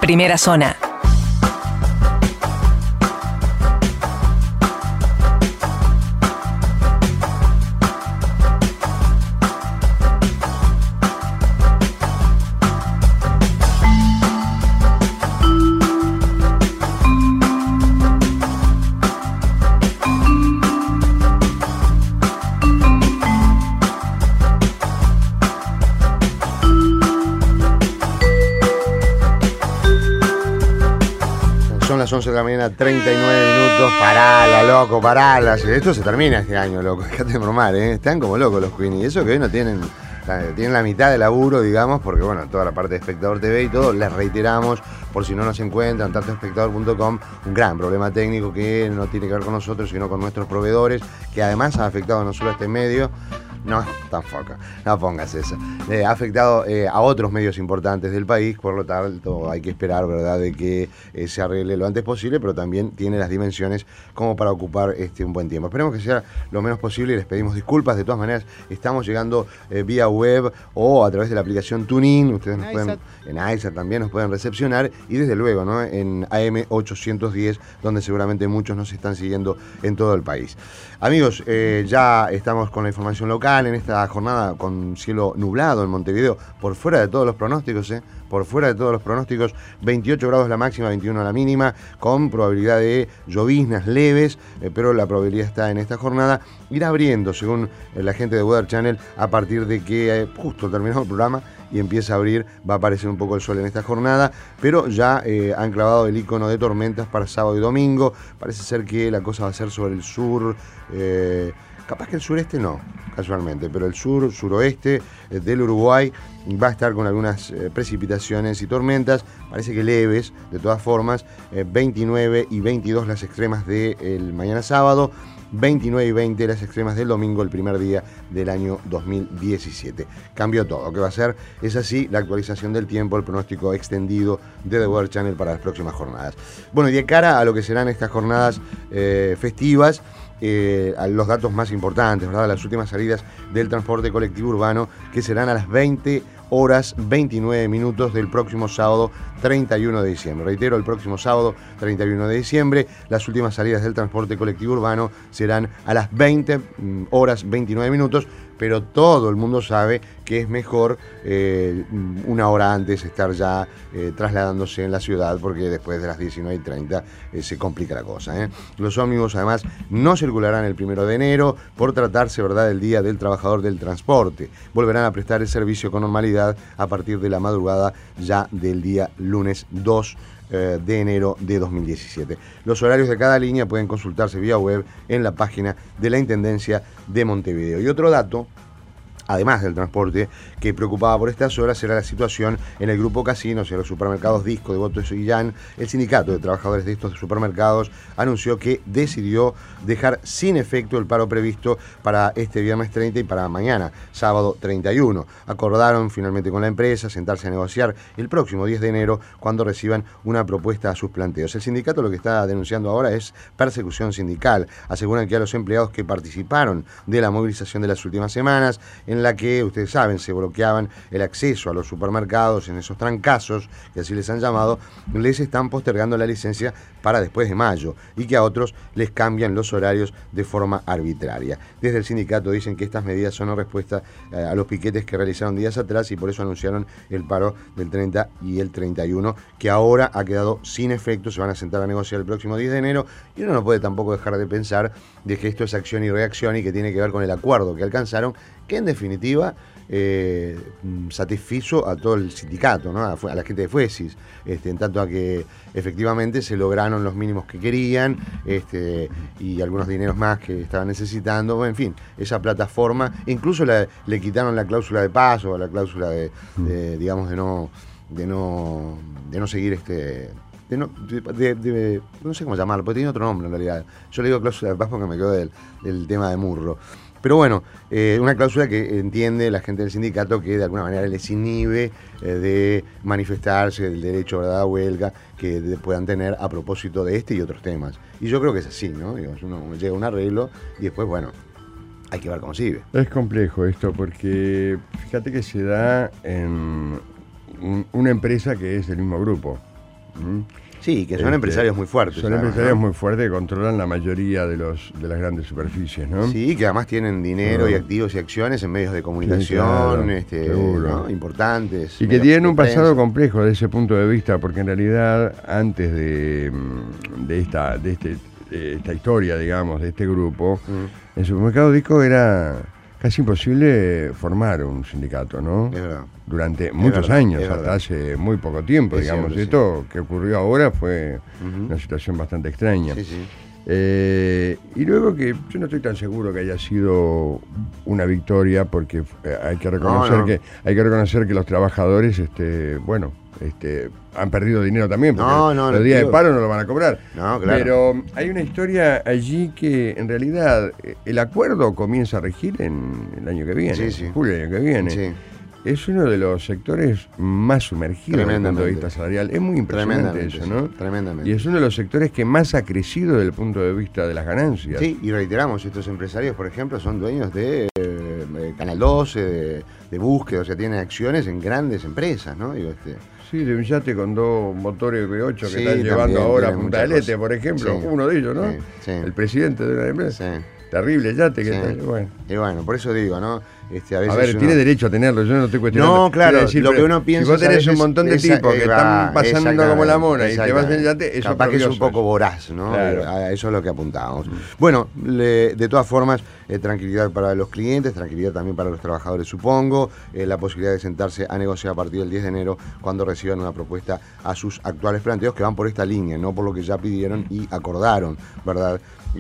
Primera Zona. Son las 11 de la mañana, 39 minutos. Parala, loco, parala. Esto se termina este año, loco. Dejate de bromar, ¿eh? Están como locos los Queenie. Y eso que hoy no tienen la mitad de laburo, digamos, porque, bueno, toda la parte de Espectador TV y todo, les reiteramos, por si no nos encuentran, tanto espectador.com, un gran problema técnico que no tiene que ver con nosotros, sino con nuestros proveedores, que además ha afectado no solo a este medio. No, tampoco, no pongas eso. Ha afectado a otros medios importantes del país, por lo tanto hay que esperar, ¿verdad?, de que se arregle lo antes posible, pero también tiene las dimensiones como para ocupar un buen tiempo. Esperemos que sea lo menos posible y les pedimos disculpas. De todas maneras, estamos llegando vía web o a través de la aplicación TuneIn. Ustedes nos pueden, en iSat también nos pueden recepcionar, y desde luego, ¿no?, en AM 810, donde seguramente muchos nos están siguiendo en todo el país. Amigos, ya estamos con la información local en esta jornada con cielo nublado en Montevideo, por fuera de todos los pronósticos, por fuera de todos los pronósticos, 28 grados la máxima, 21 la mínima, con probabilidad de lloviznas leves, pero la probabilidad está en esta jornada. Irá abriendo, según la gente de Weather Channel, a partir de que justo terminado el programa y empieza a abrir, va a aparecer un poco el sol en esta jornada, pero ya han clavado el icono de tormentas para sábado y domingo. Parece ser que la cosa va a ser sobre el sur, capaz que el sureste no, casualmente, pero el suroeste del Uruguay va a estar con algunas precipitaciones y tormentas, parece que leves, de todas formas. 29 y 22 las extremas del mañana sábado, 29 y 20 las extremas del domingo, el primer día del año 2017. Cambió todo. ¿Qué va a ser? Es así la actualización del tiempo, el pronóstico extendido de The Weather Channel para las próximas jornadas. Bueno, y de cara a lo que serán estas jornadas festivas, a los datos más importantes, ¿verdad? Las últimas salidas del transporte colectivo urbano, que serán a las 20 horas 29 minutos del próximo sábado 31 de diciembre. Reitero, el próximo sábado 31 de diciembre, las últimas salidas del transporte colectivo urbano serán a las 20 horas 29 minutos, pero todo el mundo sabe que es mejor una hora antes estar ya trasladándose en la ciudad, porque después de las 19:30 se complica la cosa. Los ómnibus, además, no circularán el 1 de enero por tratarse, ¿verdad?, del Día del Trabajador del Transporte. Volverán a prestar el servicio con normalidad a partir de la madrugada ya del día lunes 2 de enero de 2017. Los horarios de cada línea pueden consultarse vía web en la página de la Intendencia de Montevideo. Y otro dato, además del transporte, que preocupaba por estas horas, era la situación en el grupo Casinos y en los supermercados Disco, Devoto y Guillán. El sindicato de trabajadores de estos supermercados anunció que decidió dejar sin efecto el paro previsto para este viernes 30 y para mañana, sábado 31. Acordaron finalmente con la empresa sentarse a negociar el próximo 10 de enero, cuando reciban una propuesta a sus planteos. El sindicato lo que está denunciando ahora es persecución sindical. Aseguran que a los empleados que participaron de la movilización de las últimas semanas, en la que, ustedes saben, se bloqueaban el acceso a los supermercados en esos trancazos, que así les han llamado, les están postergando la licencia para después de mayo, y que a otros les cambian los horarios de forma arbitraria. Desde el sindicato dicen que estas medidas son en respuesta a los piquetes que realizaron días atrás, y por eso anunciaron el paro del 30 y el 31, que ahora ha quedado sin efecto. Se van a sentar a negociar el próximo 10 de enero, y uno no puede tampoco dejar de pensar de que esto es acción y reacción, y que tiene que ver con el acuerdo que alcanzaron, que en definitiva satisfizo a todo el sindicato, ¿no?, a la gente de Fuesis, en tanto a que efectivamente se lograron los mínimos que querían, y algunos dineros más que estaban necesitando. Bueno, en fin, esa plataforma, incluso le quitaron la cláusula de paso, la cláusula digamos, de no seguir no sé cómo llamarlo, porque tiene otro nombre en realidad. Yo le digo cláusula de paz porque me quedo del tema de Murro. Pero bueno, una cláusula que entiende la gente del sindicato que de alguna manera les inhibe de manifestarse, del derecho, ¿verdad?, a huelga que puedan tener a propósito de este y otros temas. Y yo creo que es así, ¿no? Digamos, uno llega a un arreglo y después, bueno, hay que ver cómo sigue. Es complejo esto porque fíjate que se da en una empresa que es del mismo grupo. Sí, que son empresarios muy fuertes. Son empresarios muy fuertes que controlan la mayoría de las grandes superficies, ¿no? Sí, que además tienen dinero y activos y acciones en medios de comunicación, seguro, ¿no? Importantes. Y que tienen un pasado complejo desde ese punto de vista, porque en realidad antes de esta historia, digamos, de este grupo, en Supermercado Disco era casi imposible formar un sindicato, ¿no? Es verdad. Durante muchos años, hasta verdad. hace muy poco tiempo, digamos. Cierto, Esto que ocurrió ahora fue una situación bastante extraña. Sí, sí. Y luego que yo no estoy tan seguro que haya sido una victoria, porque hay que reconocer que los trabajadores, han perdido dinero también, porque los días de paro no lo van a cobrar. No, claro. Pero hay una historia allí que en realidad el acuerdo comienza a regir en el año que viene, en julio del año que viene. Sí. Es uno de los sectores más sumergidos desde el punto de vista salarial. Es muy impresionante eso, ¿no? Tremendamente. Y es uno de los sectores que más ha crecido desde el punto de vista de las ganancias. Sí, y reiteramos, estos empresarios, por ejemplo, son dueños de Canal 12, de Búsqueda, o sea, tienen acciones en grandes empresas, ¿no? Sí, de un yate con 2 motores V8 que están llevando ahora a Punta del Este, por ejemplo, uno de ellos, ¿no? Sí. El presidente de una empresa. Sí. Terrible yate que está, bueno. Y bueno, por eso digo, ¿no? A veces tiene derecho a tenerlo, yo no estoy cuestionando. No, claro, decir, lo que uno piensa. Si vos tenés un montón de tipos que están pasando como la mona y te vas en el yate, eso capaz que es un poco voraz, ¿no? Claro. A eso es lo que apuntábamos. Bueno, de todas formas, tranquilidad para los clientes, tranquilidad también para los trabajadores, supongo. La posibilidad de sentarse a negociar a partir del 10 de enero cuando reciban una propuesta a sus actuales planteos que van por esta línea, no por lo que ya pidieron y acordaron, ¿verdad?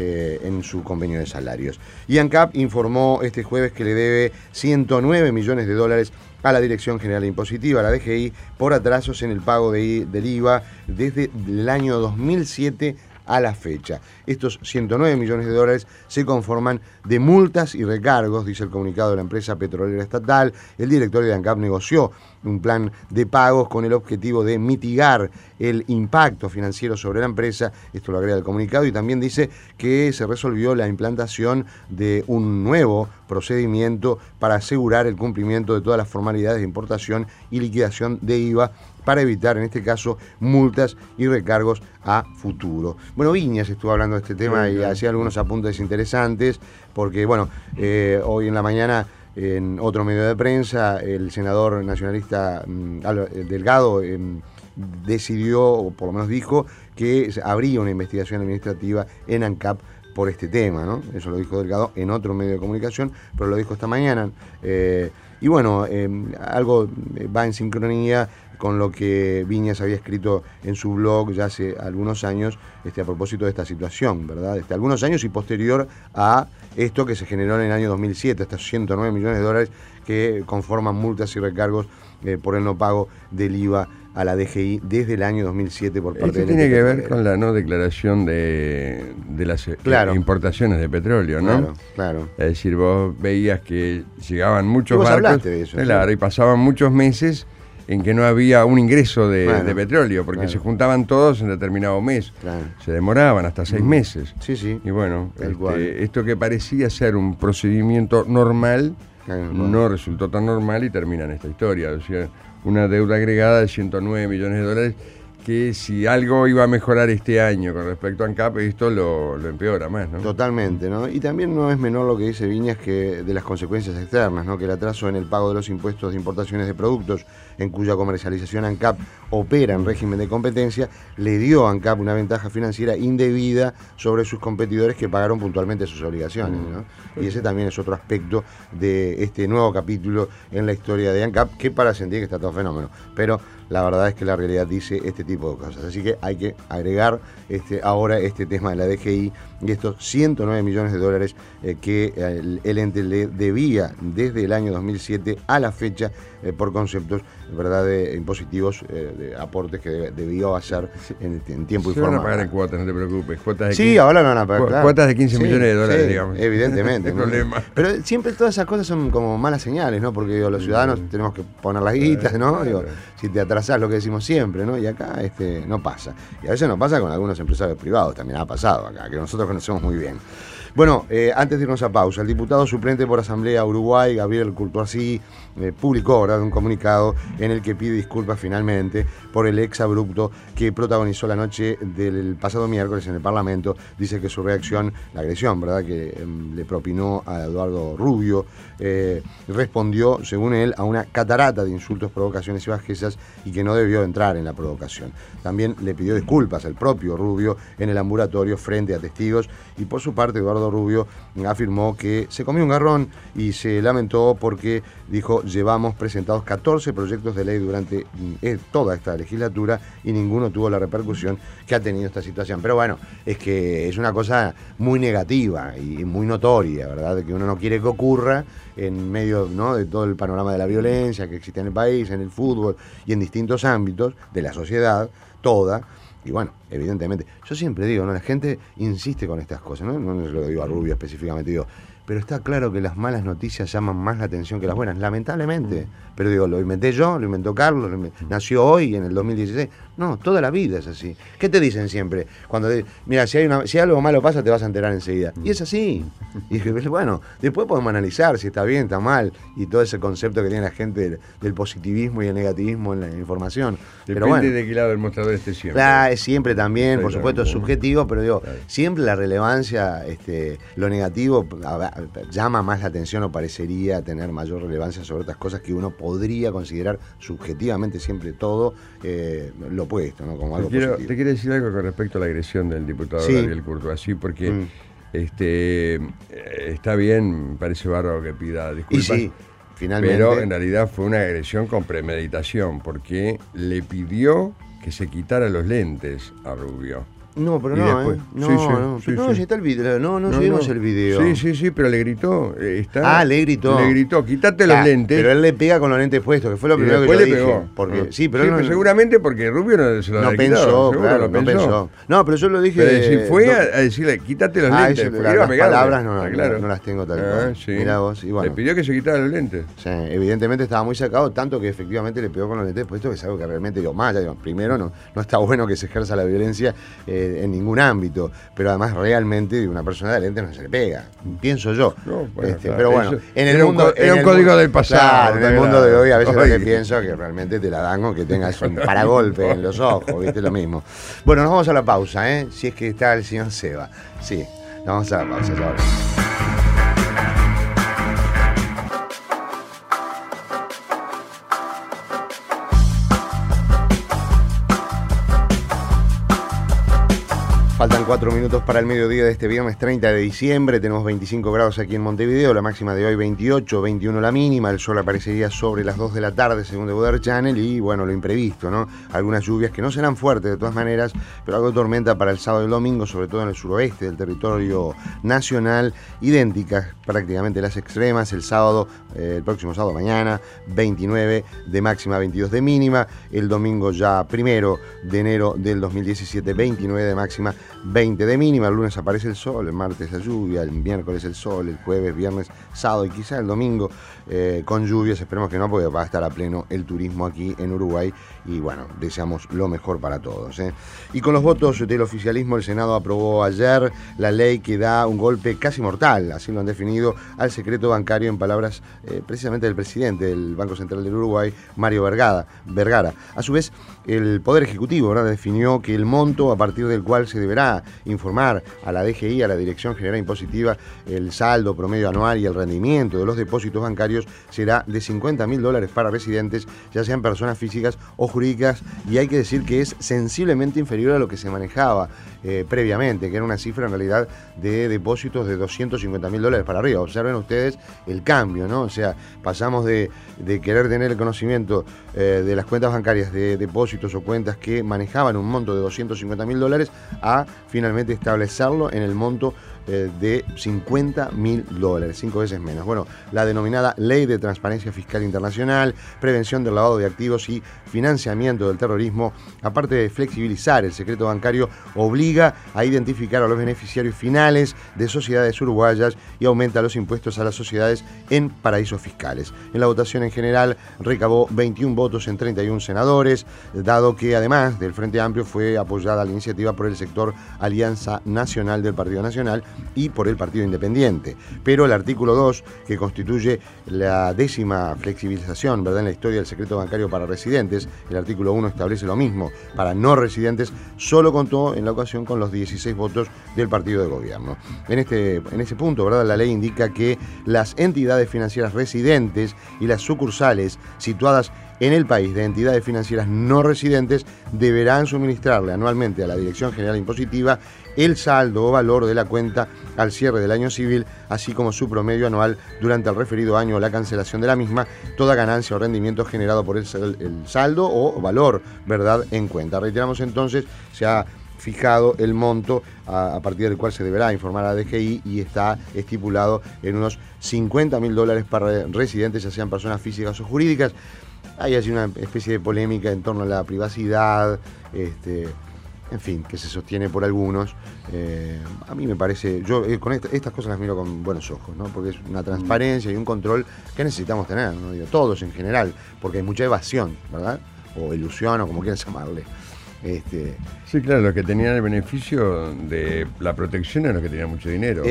En su convenio de salarios. Y ANCAP informó este jueves que le debe 109 millones de dólares a la Dirección General Impositiva, a la DGI, por atrasos en el pago del IVA desde el año 2007 a la fecha. Estos 109 millones de dólares se conforman de multas y recargos, dice el comunicado de la empresa petrolera estatal. El directorio de ANCAP negoció un plan de pagos con el objetivo de mitigar el impacto financiero sobre la empresa, esto lo agrega el comunicado, y también dice que se resolvió la implantación de un nuevo procedimiento para asegurar el cumplimiento de todas las formalidades de importación y liquidación de IVA para evitar, en este caso, multas y recargos a futuro. Bueno, Viñas estuvo hablando de este tema y hacía algunos apuntes interesantes, porque, bueno, hoy en la mañana, en otro medio de prensa, el senador nacionalista Delgado decidió, o por lo menos dijo, que habría una investigación administrativa en ANCAP por este tema, ¿no? Eso lo dijo Delgado en otro medio de comunicación, pero lo dijo esta mañana. Y bueno, algo va en sincronía con lo que Viñas había escrito en su blog ya hace algunos años a propósito de esta situación, ¿verdad? Algunos años y posterior a esto que se generó en el año 2007, estos 109 millones de dólares que conforman multas y recargos por el no pago del IVA a la DGI desde el año 2007 por parte de la tiene que ver con la no declaración de las importaciones de petróleo, ¿no? Claro. Es decir, vos veías que llegaban muchos barcos, hablaste de eso, claro, ¿sí? Y pasaban muchos meses en que no había un ingreso de petróleo, porque se juntaban todos en determinado mes. Claro. Se demoraban hasta 6 meses. Sí, sí. Y bueno, esto que parecía ser un procedimiento normal, no resultó tan normal y termina en esta historia. O sea, una deuda agregada de 109 millones de dólares que si algo iba a mejorar este año con respecto a ANCAP, esto lo empeora más, ¿no? Totalmente, ¿no? Y también no es menor lo que dice Viñas que de las consecuencias externas, ¿no? Que el atraso en el pago de los impuestos de importaciones de productos en cuya comercialización ANCAP opera en régimen de competencia, le dio a ANCAP una ventaja financiera indebida sobre sus competidores que pagaron puntualmente sus obligaciones, ¿no? Y ese también es otro aspecto de este nuevo capítulo en la historia de ANCAP, que para sentir que está todo fenómeno. Pero la verdad es que la realidad dice este tipo de cosas. Así que hay que agregar ahora este tema de la DGI y estos 109 millones de dólares que el ente le debía desde el año 2007 a la fecha por conceptos, ¿verdad?, de impositivos, de aportes que debió hacer en tiempo y forma. Se van a pagar en cuotas, no te preocupes. Cuotas de 15, ahora lo van a pagar. Claro. Cuotas de 15 millones de dólares, digamos. Evidentemente. No hay problema. Pero siempre todas esas cosas son como malas señales, ¿no? Porque los ciudadanos tenemos que poner las guitas, ¿no? Digo, si te atrasás, lo que decimos siempre, ¿no? Y acá no pasa. Y a veces no pasa con algunos empresarios privados, también ha pasado acá, que nosotros conocemos muy bien. Bueno, antes de irnos a pausa, el diputado suplente por Asamblea Uruguay, Gabriel Courtoisí, publicó, ¿verdad?, un comunicado en el que pide disculpas finalmente por el exabrupto que protagonizó la noche del pasado miércoles en el Parlamento. Dice que su reacción, la agresión, ¿verdad?, que le propinó a Eduardo Rubio, respondió, según él, a una catarata de insultos, provocaciones y bajezas y que no debió entrar en la provocación. También le pidió disculpas al propio Rubio en el ambulatorio frente a testigos y por su parte Eduardo Rubio afirmó que se comió un garrón y se lamentó porque, dijo, llevamos presentados 14 proyectos de ley durante toda esta legislatura y ninguno tuvo la repercusión que ha tenido esta situación. Pero bueno, es que es una cosa muy negativa y muy notoria, ¿verdad?, de que uno no quiere que ocurra en medio, ¿no?, de todo el panorama de la violencia que existe en el país, en el fútbol y en distintos ámbitos de la sociedad toda. Y bueno, evidentemente, yo siempre digo, ¿no?, la gente insiste con estas cosas, ¿no? No lo digo a Rubio específicamente, digo, pero está claro que las malas noticias llaman más la atención que las buenas, lamentablemente. Pero digo, lo inventé yo, lo inventó Carlos, nació hoy, en el 2016. No, toda la vida es así. ¿Qué te dicen siempre? Cuando mira, si algo malo pasa, te vas a enterar enseguida. Y es así. Y bueno, después podemos analizar si está bien, está mal, y todo ese concepto que tiene la gente del positivismo y el negativismo en la información. Depende, pero bueno, de qué lado del mostrador esté siempre. Claro, es siempre también, por supuesto, es claro, subjetivo, pero digo, claro, siempre la relevancia, lo negativo llama más la atención o parecería tener mayor relevancia sobre otras cosas que uno podría considerar subjetivamente siempre todo lo opuesto, ¿no? Como algo positivo. Te quiero decir algo con respecto a la agresión del diputado Sí. Gabriel Courtoisí, porque está bien, parece bárbaro que pida disculpas. Y sí, finalmente. Pero en realidad fue una agresión con premeditación, porque le pidió que se quitara los lentes a Rubio. No, pero Y no, después- no, sí, sí, no, sí, no, sí. si está el video, no subimos el video. Sí, pero le gritó. Le gritó. Le gritó, quítate los lentes. Pero él le pega con los lentes puestos, que fue lo y primero que después yo le dije. pegó. Porque, sí, pero él no, seguramente porque Rubio no se lo no había pensó, quitado, seguro claro, lo no pensó. No, pero yo lo dije. Pero si fue a decirle, quítate los lentes, eso, porque las iba a pegarle. palabras Está claro. no las tengo tal cual. Sí. Mirá vos, y bueno. Le pidió que se quitara los lentes. Sí, evidentemente estaba muy sacado, tanto que efectivamente le pegó con los lentes puestos, que es algo que realmente, primero no está bueno que se ejerza la violencia en ningún ámbito, pero además realmente una persona de lentes no se le pega, pienso yo. No, bueno, claro, pero bueno, eso en el era mundo... era un código del pasado. Claro, en el mundo de hoy a veces lo que Oye. pienso que realmente te la dan con que tengas un paragolpe en los ojos, ¿viste? Lo mismo. Bueno, nos vamos a la pausa, si es que está el señor Seba. Sí, nos vamos a la pausa, ya volvemos. Faltan 4 minutos para el mediodía de este viernes 30 de diciembre. Tenemos 25 grados aquí en Montevideo, la máxima de hoy 28, 21 la mínima. El sol aparecería sobre las 2 de la tarde, según The Weather Channel. Y bueno, lo imprevisto, ¿no? Algunas lluvias que no serán fuertes de todas maneras, pero algo de tormenta para el sábado y el domingo, sobre todo en el suroeste del territorio nacional. Idénticas prácticamente las extremas. El sábado, el próximo sábado, mañana, 29 de máxima, 22 de mínima. El domingo ya 1 de enero del 2017, 29 de máxima, 20 de mínima. El lunes aparece el sol, el martes la lluvia, el miércoles el sol, el jueves, viernes, sábado y quizá el domingo con lluvias. Esperemos que no, porque va a estar a pleno el turismo aquí en Uruguay y bueno, deseamos lo mejor para todos. Y con los votos del oficialismo, el Senado aprobó ayer la ley que da un golpe casi mortal, así lo han definido, al secreto bancario, en palabras precisamente del presidente del Banco Central del Uruguay, Mario Vergara. A su vez, el Poder Ejecutivo, ¿verdad?, definió que el monto a partir del cual se deberá informar a la DGI, a la Dirección General Impositiva, el saldo promedio anual y el rendimiento de los depósitos bancarios será de $50.000 para residentes, ya sean personas físicas o jurídicas, y hay que decir que es sensiblemente inferior a lo que se manejaba previamente, que era una cifra en realidad de depósitos de $250.000 para arriba. Observen ustedes el cambio, ¿no? O sea, pasamos de querer tener el conocimiento de las cuentas bancarias de depósitos o cuentas que manejaban un monto de $250.000 a finalmente establecerlo en el monto de $50.000, 5 veces menos. Bueno, la denominada Ley de Transparencia Fiscal Internacional, Prevención del Lavado de Activos y Financiamiento del Terrorismo, aparte de flexibilizar el secreto bancario, obliga a identificar a los beneficiarios finales de sociedades uruguayas y aumenta los impuestos a las sociedades en paraísos fiscales. En la votación en general recabó 21 votos en 31 senadores, dado que además del Frente Amplio fue apoyada la iniciativa por el sector Alianza Nacional del Partido Nacional y por el Partido Independiente. Pero el artículo 2, que constituye la 10ª flexibilización, ¿verdad?, en la historia del secreto bancario para residentes, el artículo 1 establece lo mismo para no residentes, solo contó en la ocasión con los 16 votos del partido de gobierno. En ese punto, ¿verdad?, la ley indica que las entidades financieras residentes y las sucursales situadas en el país de entidades financieras no residentes deberán suministrarle anualmente a la Dirección General Impositiva el saldo o valor de la cuenta al cierre del año civil, así como su promedio anual durante el referido año o la cancelación de la misma, toda ganancia o rendimiento generado por el saldo o valor, ¿verdad?, en cuenta. Reiteramos entonces, se ha fijado el monto a partir del cual se deberá informar a la DGI y está estipulado en unos $50.000 para residentes, ya sean personas físicas o jurídicas. Hay así una especie de polémica en torno a la privacidad, en fin, que se sostiene por algunos. A mí me parece, yo con estas cosas las miro con buenos ojos, ¿no? Porque es una transparencia y un control que necesitamos tener, ¿no? Digo, todos en general, porque hay mucha evasión, ¿verdad? O ilusión, o como quieran llamarle. Sí, claro, los que tenían el beneficio de la protección eran los que tenían mucho dinero.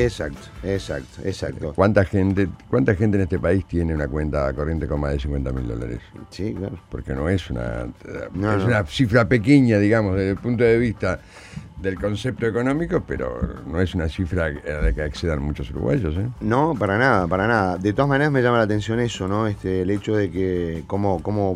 Exacto. ¿Cuánta gente en este país tiene una cuenta corriente con más de $50.000? Sí, claro. Porque no es una cifra pequeña, digamos, desde el punto de vista del concepto económico, pero no es una cifra a la que accedan muchos uruguayos, ¿eh? No, para nada. De todas maneras me llama la atención eso, ¿no? El hecho de que como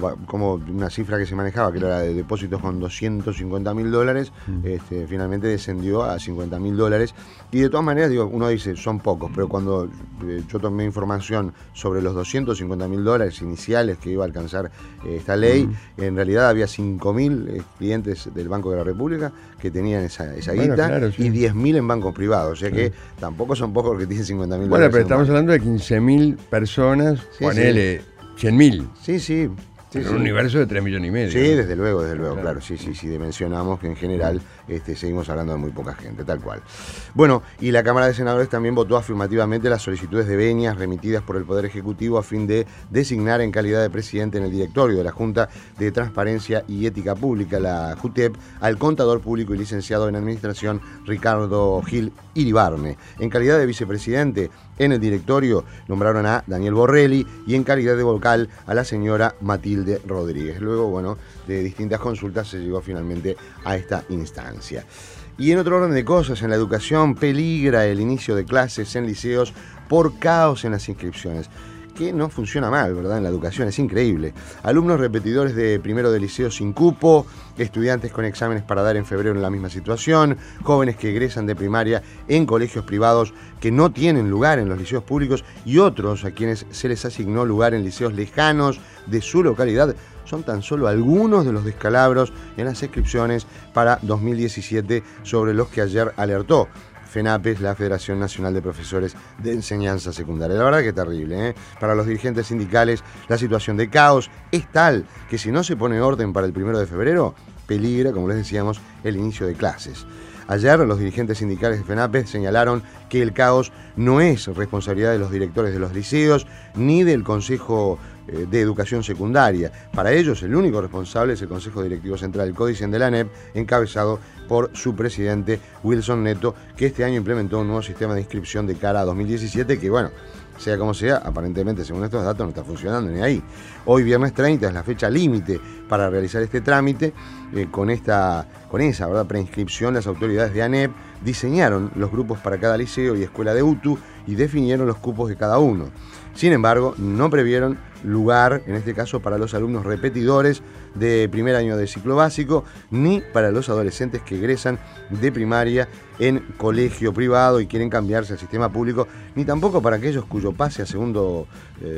una cifra que se manejaba, que era de depósitos con $250.000, finalmente descendió a $50.000. Y de todas maneras, digo, uno dice, son pocos, pero cuando yo tomé información sobre los $250.000 iniciales que iba a alcanzar esta ley, en realidad había 5.000 clientes del Banco de la República que tenían esa guita, claro, sí, y 10.000 en bancos privados, o sea que tampoco son pocos los que tienen $50.000. Bueno, pero estamos hablando de 15.000 personas, ponele 100.000. Sí. En un universo de 3,5 millones. Sí, desde luego, claro. Sí, dimensionamos que en general seguimos hablando de muy poca gente, tal cual. Bueno, y la Cámara de Senadores también votó afirmativamente las solicitudes de venias remitidas por el Poder Ejecutivo a fin de designar en calidad de presidente en el directorio de la Junta de Transparencia y Ética Pública, la JUTEP, al contador público y licenciado en Administración Ricardo Gil Iribarne. En calidad de vicepresidente en el directorio nombraron a Daniel Borrelli y en calidad de vocal a la señora Matilde Rodríguez. Luego, bueno, de distintas consultas se llegó finalmente a esta instancia. Y en otro orden de cosas, en la educación peligra el inicio de clases en liceos por caos en las inscripciones. Que no funciona mal, ¿verdad? En la educación, es increíble. Alumnos repetidores de primero de liceo sin cupo, estudiantes con exámenes para dar en febrero en la misma situación, jóvenes que egresan de primaria en colegios privados que no tienen lugar en los liceos públicos y otros a quienes se les asignó lugar en liceos lejanos de su localidad. Son tan solo algunos de los descalabros en las inscripciones para 2017 sobre los que ayer alertó FENAPES, la Federación Nacional de Profesores de Enseñanza Secundaria. La verdad que es terrible, ¿eh? Para los dirigentes sindicales, la situación de caos es tal que si no se pone orden para el 1 de febrero, peligra, como les decíamos, el inicio de clases. Ayer los dirigentes sindicales de FENAPES señalaron que el caos no es responsabilidad de los directores de los liceos ni del Consejo de Educación Secundaria. Para ellos, el único responsable es el Consejo Directivo Central, el CODICEN de la ANEP, encabezado por su presidente Wilson Neto, que este año implementó un nuevo sistema de inscripción de cara a 2017 que, bueno, sea como sea, aparentemente, según estos datos, no está funcionando ni ahí. Hoy, viernes 30, es la fecha límite para realizar este trámite. Con esa, ¿verdad?, preinscripción, las autoridades de ANEP diseñaron los grupos para cada liceo y escuela de UTU y definieron los cupos de cada uno. Sin embargo, no previeron lugar, en este caso, para los alumnos repetidores de primer año de ciclo básico, ni para los adolescentes que egresan de primaria en colegio privado y quieren cambiarse al sistema público, ni tampoco para aquellos cuyo pase a segundo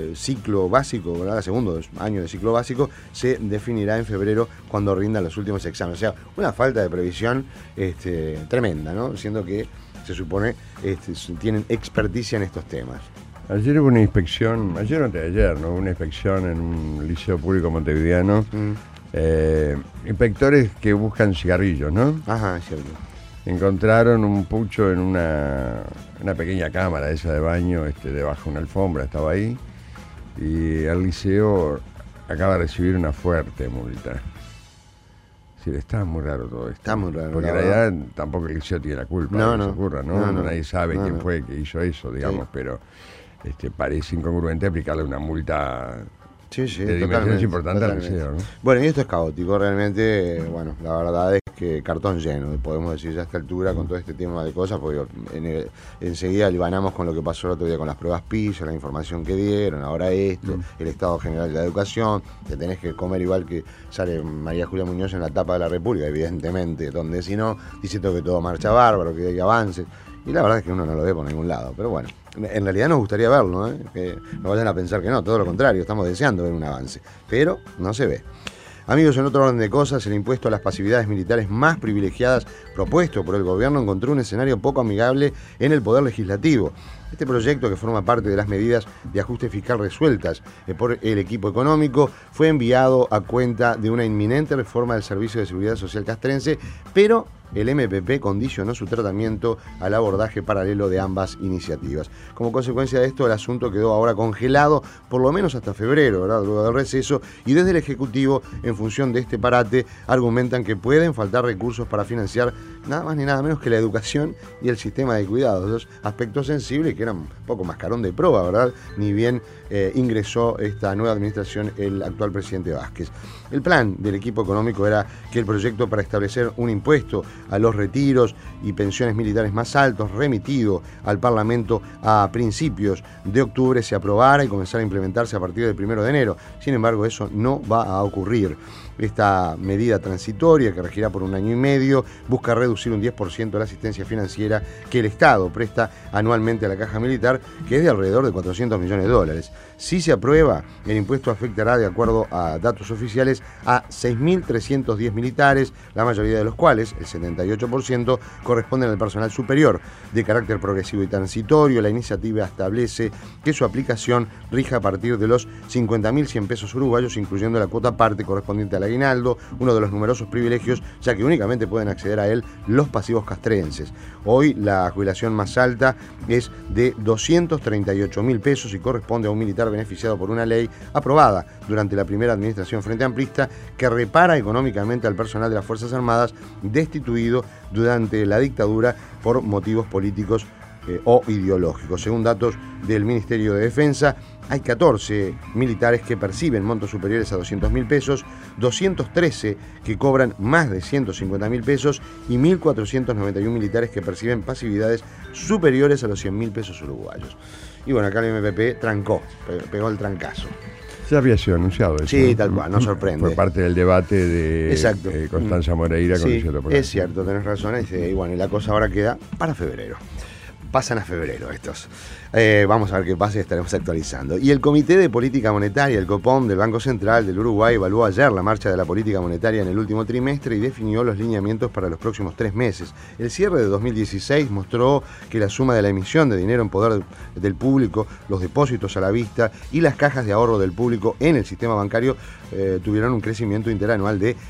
ciclo básico, ¿verdad?, a segundo año de ciclo básico, se definirá en febrero cuando rindan los últimos exámenes. O sea, una falta de previsión tremenda, ¿no? Siendo que se supone tienen experticia en estos temas. Ayer hubo una inspección, ayer o antes de ayer, ¿no? Una inspección en un liceo público montevideano. Inspectores que buscan cigarrillos, ¿no? Ajá, es cierto. Encontraron un pucho en una pequeña cámara esa de baño, debajo de una alfombra, estaba ahí. Y el liceo acaba de recibir una fuerte multa. Sí, está muy raro todo esto. Está muy raro. Porque en realidad tampoco el liceo tiene la culpa de que se ocurra, ¿no? Nadie sabe quién fue que hizo eso, digamos, pero parece incongruente aplicarle una multa de dimensiones importantes al liceo, ¿no? Bueno, y esto es caótico, realmente, bueno, la verdad es que cartón lleno, podemos decir ya a esta altura con todo este tema de cosas, porque enseguida libanamos con lo que pasó el otro día con las pruebas PISA, la información que dieron, ahora esto, el estado general de la educación, te tenés que comer igual que sale María Julia Muñoz en la tapa de la República, evidentemente, donde si no, dice que todo marcha bárbaro, que hay avances, y la verdad es que uno no lo ve por ningún lado, pero bueno. En realidad nos gustaría verlo, que no vayan a pensar que no, todo lo contrario, estamos deseando ver un avance, pero no se ve. Amigos, en otro orden de cosas, el impuesto a las pasividades militares más privilegiadas propuesto por el gobierno encontró un escenario poco amigable en el Poder Legislativo. Este proyecto, que forma parte de las medidas de ajuste fiscal resueltas por el equipo económico, fue enviado a cuenta de una inminente reforma del Servicio de Seguridad Social castrense, pero el MPP condicionó su tratamiento al abordaje paralelo de ambas iniciativas. Como consecuencia de esto, el asunto quedó ahora congelado, por lo menos hasta febrero, ¿verdad?, luego del receso, y desde el Ejecutivo, en función de este parate, argumentan que pueden faltar recursos para financiar nada más ni nada menos que la educación y el sistema de cuidados, dos aspectos sensibles que eran un poco mascarón de proa, ¿verdad?, ni bien ingresó esta nueva administración el actual presidente Vázquez. El plan del equipo económico era que el proyecto para establecer un impuesto a los retiros y pensiones militares más altos, remitido al Parlamento a principios de octubre, se aprobara y comenzara a implementarse a partir del 1 de enero. Sin embargo, eso no va a ocurrir. Esta medida transitoria, que regirá por 1 año y medio, busca reducir un 10% la asistencia financiera que el Estado presta anualmente a la Caja Militar, que es de alrededor de $400 millones. Si se aprueba, el impuesto afectará, de acuerdo a datos oficiales, a 6.310 militares, la mayoría de los cuales, el 78%, corresponden al personal superior. De carácter progresivo y transitorio, la iniciativa establece que su aplicación rija a partir de los 50.100 pesos uruguayos, incluyendo la cuota parte correspondiente al aguinaldo, uno de los numerosos privilegios, ya que únicamente pueden acceder a él los pasivos castrenses. Hoy la jubilación más alta es de 238.000 pesos y corresponde a un militar beneficiado por una ley aprobada durante la primera administración frente amplista, que repara económicamente al personal de las Fuerzas Armadas destituido durante la dictadura por motivos políticos o ideológicos. Según datos del Ministerio de Defensa, hay 14 militares que perciben montos superiores a 200.000 pesos, 213 que cobran más de 150.000 pesos y 1.491 militares que perciben pasividades superiores a los 100.000 pesos uruguayos. Y bueno, acá el MPP pegó el trancazo. Ya había sido anunciado eso. Sí, tal cual, no sorprende. Por parte del debate de Constanza Moreira con Luciano Palacio. Es cierto, tenés razón. Y bueno, y la cosa ahora queda para febrero. Pasan a febrero estos. Vamos a ver qué pasa y estaremos actualizando. Y el Comité de Política Monetaria, el COPOM del Banco Central del Uruguay, evaluó ayer la marcha de la política monetaria en el último trimestre y definió los lineamientos para los próximos 3 meses. El cierre de 2016 mostró que la suma de la emisión de dinero en poder del público, los depósitos a la vista y las cajas de ahorro del público en el sistema bancario tuvieron un crecimiento interanual de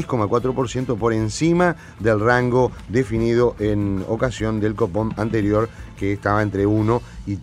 6,4% por encima del rango definido en ocasión del COPOM anterior, que estaba entre 1 y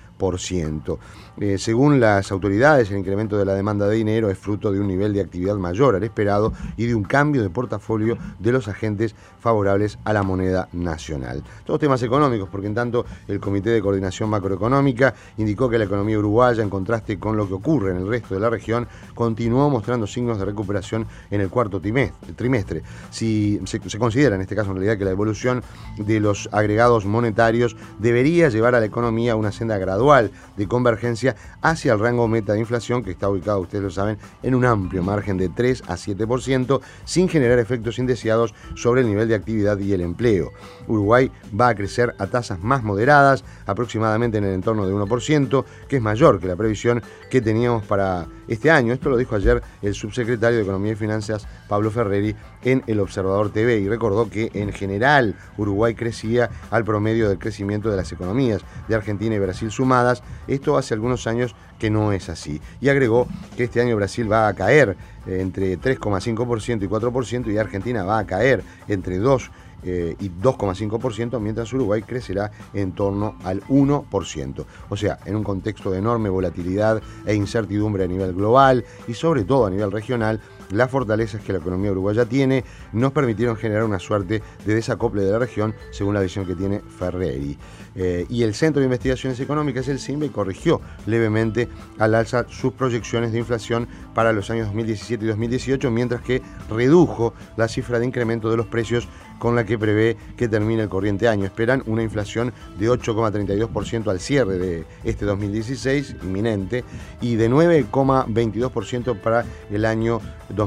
3%. Según las autoridades, el incremento de la demanda de dinero es fruto de un nivel de actividad mayor al esperado y de un cambio de portafolio de los agentes favorables a la moneda nacional. Todos temas económicos, porque en tanto el Comité de Coordinación Macroeconómica indicó que la economía uruguaya, en contraste con lo que ocurre en el resto de la región, continuó mostrando signos de recuperación en el cuarto trimestre. Si se considera en este caso en realidad que la evolución de los agregados monetarios debería llevar a la economía a una senda gradual de convergencia hacia el rango meta de inflación, que está ubicado, ustedes lo saben, en un amplio margen de 3 a 7%, sin generar efectos indeseados sobre el nivel de actividad y el empleo. Uruguay va a crecer a tasas más moderadas, aproximadamente en el entorno de 1%, que es mayor que la previsión que teníamos para este año. Esto lo dijo ayer el subsecretario de Economía y Finanzas, Pablo Ferreri, en El Observador TV, y recordó que en general Uruguay crecía al promedio del crecimiento de las economías de Argentina y Brasil sumadas. Esto hace algunos años que no es así. Y agregó que este año Brasil va a caer entre 3,5% y 4% y Argentina va a caer entre 2 y 2,5%, mientras Uruguay crecerá en torno al 1%. O sea, en un contexto de enorme volatilidad e incertidumbre a nivel global y sobre todo a nivel regional, las fortalezas que la economía uruguaya tiene nos permitieron generar una suerte de desacople de la región, según la visión que tiene Ferreri. Y el Centro de Investigaciones Económicas, el CINBE, corrigió levemente al alza sus proyecciones de inflación para los años 2017 y 2018, mientras que redujo la cifra de incremento de los precios con la que prevé que termine el corriente año. Esperan una inflación de 8,32% al cierre de este 2016, inminente, y de 9,22% para el año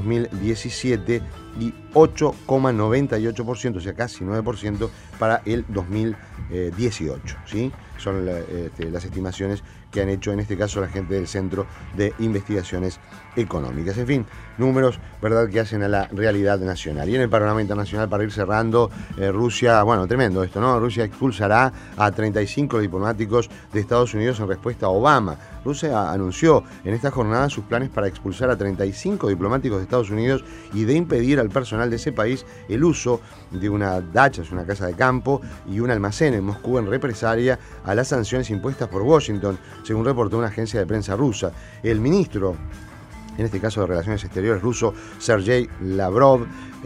2017 y 8,98%, o sea, casi 9% para el 2018, ¿sí? Son las estimaciones que han hecho en este caso la gente del Centro de Investigaciones Económicas. En fin, números, ¿verdad?, que hacen a la realidad nacional. Y en el panorama internacional, para ir cerrando, Rusia, bueno, tremendo esto, ¿no? Rusia expulsará a 35 diplomáticos de Estados Unidos en respuesta a Obama. Rusia anunció en esta jornada sus planes para expulsar a 35 diplomáticos de Estados Unidos y de impedir al personal de ese país el uso de una dacha, es una casa de campo, y un almacén en Moscú en represalia a las sanciones impuestas por Washington, según reportó una agencia de prensa rusa. El ministro, en este caso de Relaciones Exteriores ruso, Sergei Lavrov,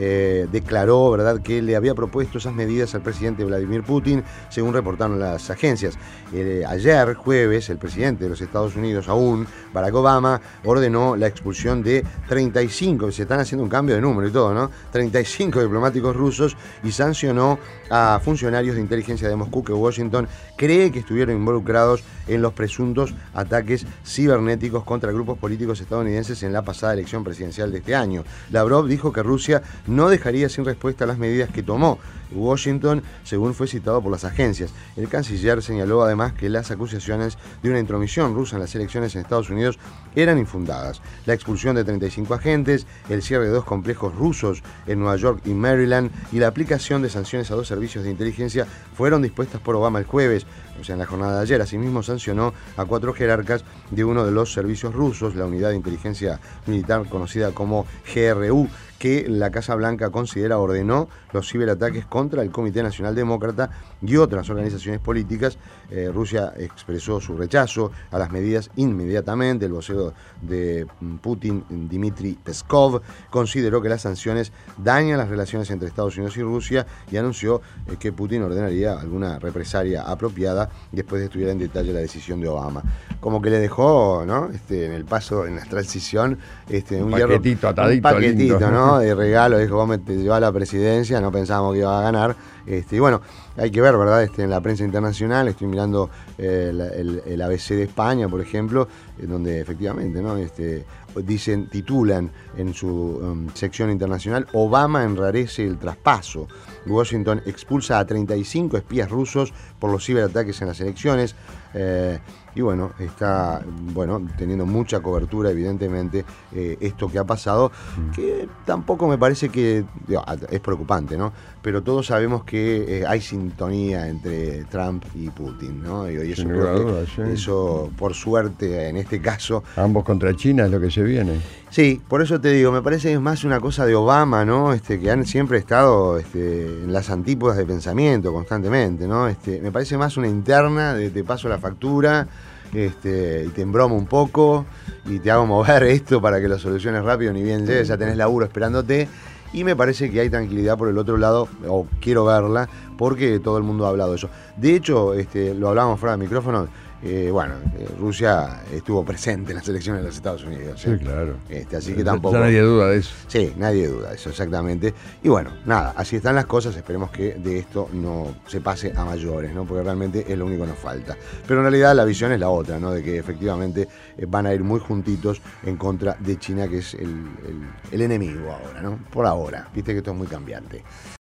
declaró, ¿verdad?, que le había propuesto esas medidas al presidente Vladimir Putin, según reportaron las agencias. Ayer, jueves, el presidente de los Estados Unidos, aún, Barack Obama, ordenó la expulsión de 35, se están haciendo un cambio de número y todo, ¿no? 35 diplomáticos rusos, y sancionó a funcionarios de inteligencia de Moscú que Washington cree que estuvieron involucrados en los presuntos ataques cibernéticos contra grupos políticos estadounidenses en la pasada elección presidencial de este año. Lavrov dijo que Rusia no dejaría sin respuesta las medidas que tomó Washington, según fue citado por las agencias. El canciller señaló además que las acusaciones de una intromisión rusa en las elecciones en Estados Unidos eran infundadas. La expulsión de 35 agentes, el cierre de 2 complejos rusos en Nueva York y Maryland y la aplicación de sanciones a 2 servicios de inteligencia fueron dispuestas por Obama el jueves, o sea, en la jornada de ayer. Asimismo, sancionó a 4 jerarcas de uno de los servicios rusos, la unidad de inteligencia militar conocida como GRU, que la Casa Blanca ordenó los ciberataques contra el Comité Nacional Demócrata y otras organizaciones políticas. Rusia expresó su rechazo a las medidas inmediatamente. El vocero de Putin, Dmitry Peskov, consideró que las sanciones dañan las relaciones entre Estados Unidos y Rusia y anunció que Putin ordenaría alguna represalia apropiada después de estudiar en detalle la decisión de Obama. Como que le dejó, ¿no?, en el paso, en la transición, un paquetito atadito, un paquetito, lindo, ¿no?, de regalo. Dijo, vos te llevás a la presidencia, no pensábamos que iba a ganar. Y bueno, hay que ver, ¿verdad?, en la prensa internacional, estoy mirando el ABC de España, por ejemplo, donde efectivamente, ¿no?, titulan en su sección internacional: Obama enrarece el traspaso. Washington expulsa a 35 espías rusos por los ciberataques en las elecciones. Y bueno, está teniendo mucha cobertura, evidentemente, esto que ha pasado, que tampoco me parece que es preocupante, ¿no? Pero todos sabemos que hay sintonía entre Trump y Putin, ¿no? Y eso, eso, por suerte, en este caso... Ambos contra China es lo que se viene. Sí, por eso te digo, me parece que es más una cosa de Obama, ¿no? Que han siempre estado en las antípodas de pensamiento constantemente, ¿no? Me parece más una interna de te paso la factura, y te embromo un poco y te hago mover esto para que lo soluciones rápido, ni bien llegues, ya tenés laburo esperándote. Y me parece que hay tranquilidad por el otro lado, o quiero verla, porque todo el mundo ha hablado de eso. De hecho, lo hablábamos fuera de micrófono, Rusia estuvo presente en las elecciones de los Estados Unidos. Sí, claro. Así que tampoco... Ya nadie duda de eso. Sí, nadie duda de eso, exactamente. Y bueno, nada, así están las cosas. Esperemos que de esto no se pase a mayores, ¿no? Porque realmente es lo único que nos falta. Pero en realidad la visión es la otra, ¿no? De que efectivamente van a ir muy juntitos en contra de China, que es el enemigo ahora, ¿no? Por ahora. Viste que esto es muy cambiante.